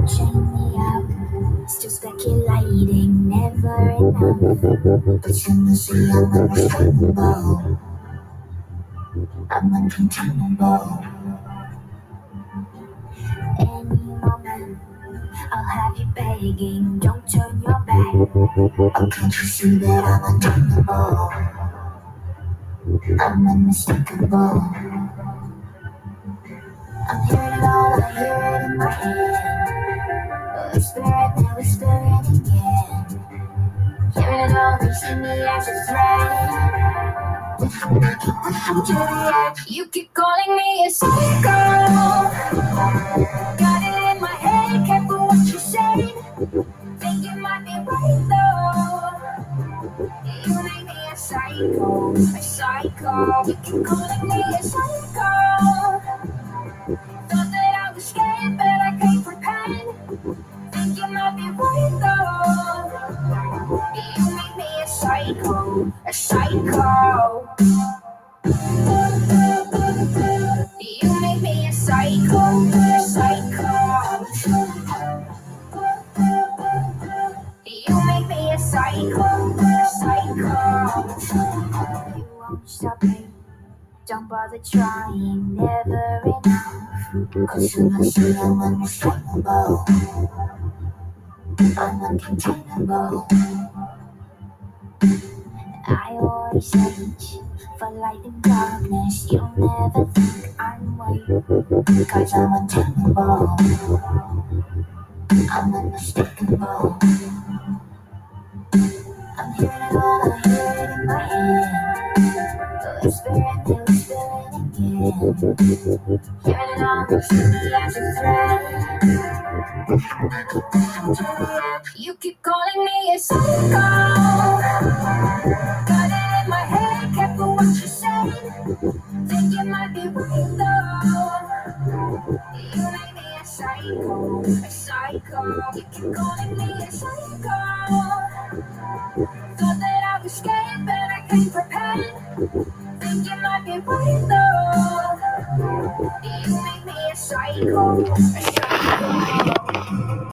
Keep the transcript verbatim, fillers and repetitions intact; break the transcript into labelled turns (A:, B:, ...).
A: chain me up, still speculating, never enough. But you must see I'm unrestrainable, I'm uncontainable. Any moment, I'll have you begging, don't turn your back. Oh, can't you see that I'm untamable, I'm unmistakable. I'm hearing it all, I hear it in my head. Whisper it, then whisper it again. Hearing it all, they see me as a threat. You keep calling me a psycho. Got it in my head, careful what you say. Think you might be right though. You make me a psycho, a psycho. You keep calling me a psycho. Thought that I was scared, but I can't repent. Think you might be right though. You make me a psycho, a psycho. You make me a psycho, a psycho. You make me a psycho, a psycho. You won't stop me, don't bother trying, never enough. Cause you must see I'm unrestrainable, I'm uncontainable. I always search for light in darkness. You'll never think I'm weak, cause I'm untamable, I'm unmistakable. I'm hearing it all, I hear it in my head. Whisper it, then whisper it again. Hearing it all, they see me as a threat. You keep calling me a psycho. Got it in my head, careful what you say. Think you might be right though. You make me a psycho, a psycho. You keep calling me a psycho. Thought that I was scared, but I can't repent. Think you might be right though. You make me a psycho, a psycho.